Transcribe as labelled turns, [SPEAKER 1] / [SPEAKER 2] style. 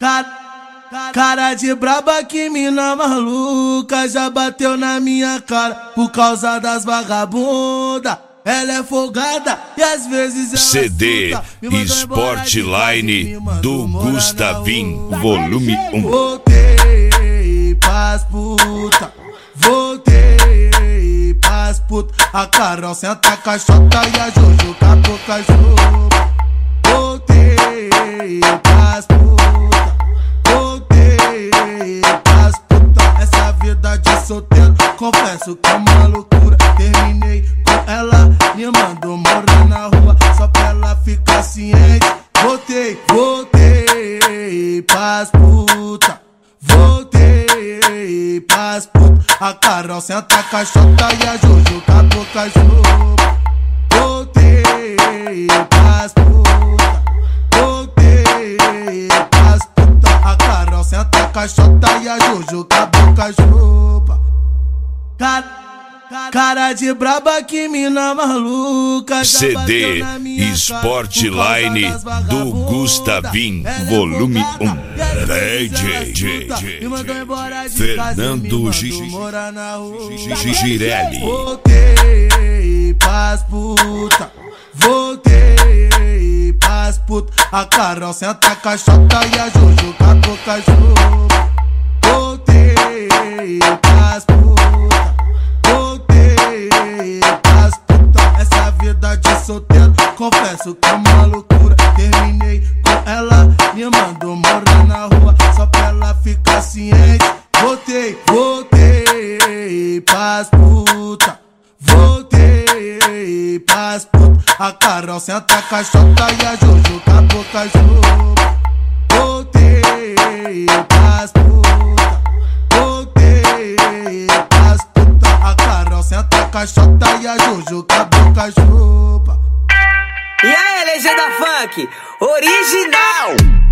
[SPEAKER 1] Cara de braba, que mina maluca, já bateu na minha cara por causa das vagabunda. Ela é folgada e às vezes ela
[SPEAKER 2] CD Sportline do Gustavin, volume 1.
[SPEAKER 1] Voltei pras puta, voltei pras puta. A Carol senta a caixota e a Jojo com a boca juba. Voltei pras puta, voltei pras puta. Essa vida de solteiro, confesso que é uma loucura. Terminei com ela, me mandou morar na rua só pra ela ficar ciente. Voltei pras puta, voltei pras puta. A Carol senta a caixota e a Jojo com a boca juba. Voltei pras puta, voltei pras puta. A Carol senta a caixota e a Jojo com a boca juba. Cara de braba, que mina maluca,
[SPEAKER 2] CD Sportline do Gustavin, volume 1. DJ Fernando Girelli.
[SPEAKER 1] Voltei pras puta, voltei pras puta. A Carol senta a caixota e a Jojo com a boca juba. Voltei pras puta, voltei pras puta. Essa vida de solteiro, confesso que é uma loucura. Terminei com ela, me mandou morar na rua só pra ela ficar ciente. Voltei pras puta, voltei pras puta. A Carol senta a caixota e a Jojo com a boca juba. Voltei pras puta, voltei pras puta. A Carol senta a caixota e a Jojo com a boca juba.
[SPEAKER 3] E aí, legenda funk original.